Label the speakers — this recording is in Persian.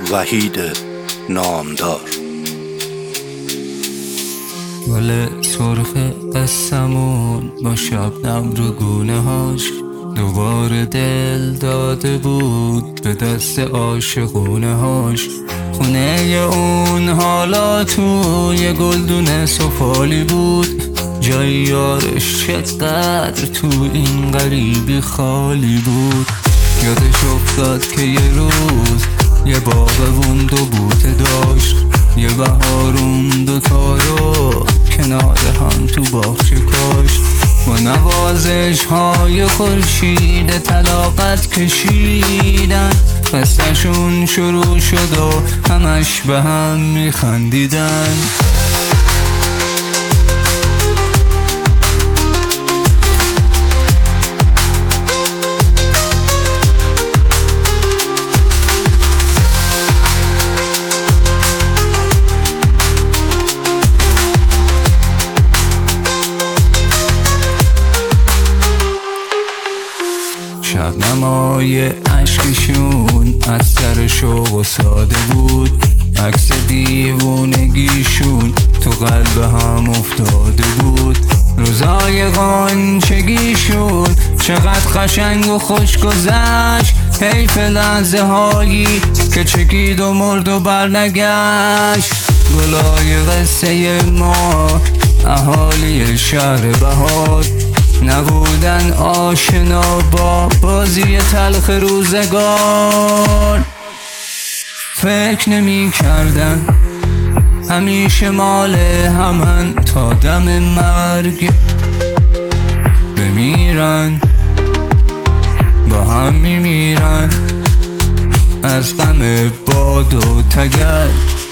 Speaker 1: وحید نامدار.
Speaker 2: گل سرخ قسمون با شبنم رو گونه هاش دوباره دل داده بود به دست عاشقونه هاش. خونه اون حالا توی گلدون سفالی بود، جای یارش چقدر تو این غریبی خالی بود. یادش افتاد که یه روز یه باغبون دو بوته داشت، یه بهارون دوتا رو کنار هم تو باغچه کاشت. با نوازش های خورشید طلاقت کشیدن، قصه‌شون شروع شد و همش به هم میخندیدن. شبنمای عشقشون از سر شوق و ساده بود، عکس دیوونگیشون تو قلب هم افتاده بود. روزای غنچگیشون چقدر قشنگ و خوش گذشت، حیف لحظه هایی که چکید و مرد و برنگشت. گلای قصه ما اهالی شهر بهار نبودن آشنا با بازی تلخ روزگار. فکر نمی کردن همیشه مال همن تا دم مرگ بمیرن، با هم میمیرن از غم باد و تگر.